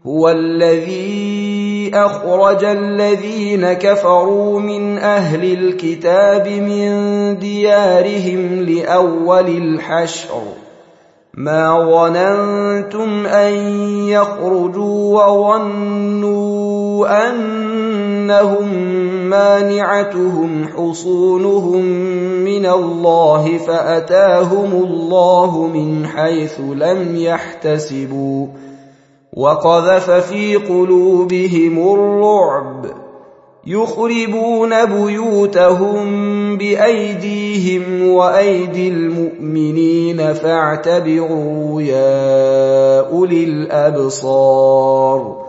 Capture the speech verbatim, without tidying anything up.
هو الذي أخرج الذين كفروا من أهل الكتاب من ديارهم لأول الحشر ما ظننتم أن يخرجوا وظنوا أنهم مانعتهم حصونهم من الله فأتاهم الله من حيث لم يحتسبوا وقذف في قلوبهم الرعب يخربون بيوتهم بأيديهم وأيدي المؤمنين فاعتبروا يا أولي الأبصار